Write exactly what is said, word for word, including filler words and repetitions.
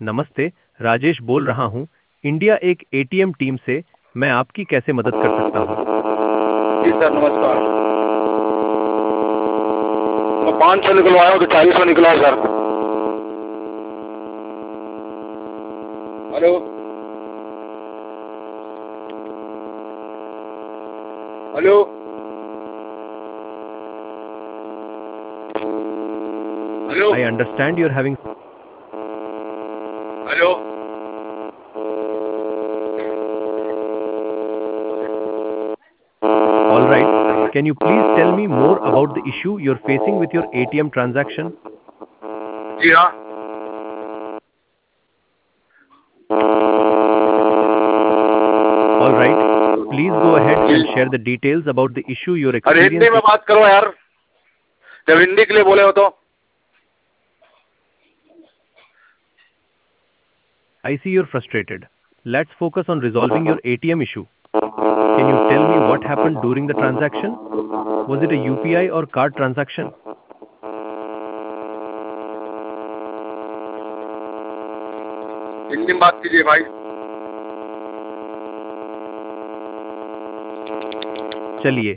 नमस्ते, राजेश बोल रहा हूँ, इंडिया एक एटीएम टीम से। मैं आपकी कैसे मदद कर सकता हूँ? जी सर, नमस्कार। मैं पाँच सौ निकलवाया हूँ तो चालीस सौ निकला है sir. Hello hello hello I understand you're having. Hello All right. Can you please tell me more about the issue you're facing with your A T M transaction? जी हाँ। All right. Please go ahead ji, and share the details about the issue you're अरे हिंदी में experiencing. बात करो यार, जब हिंदी के लिए बोले हो तो। I see you're frustrated. Let's focus on resolving your A T M issue. Can you tell me what happened during the transaction? Was it a U P I or card transaction? Hindi में बात कीजिए भाई। चलिए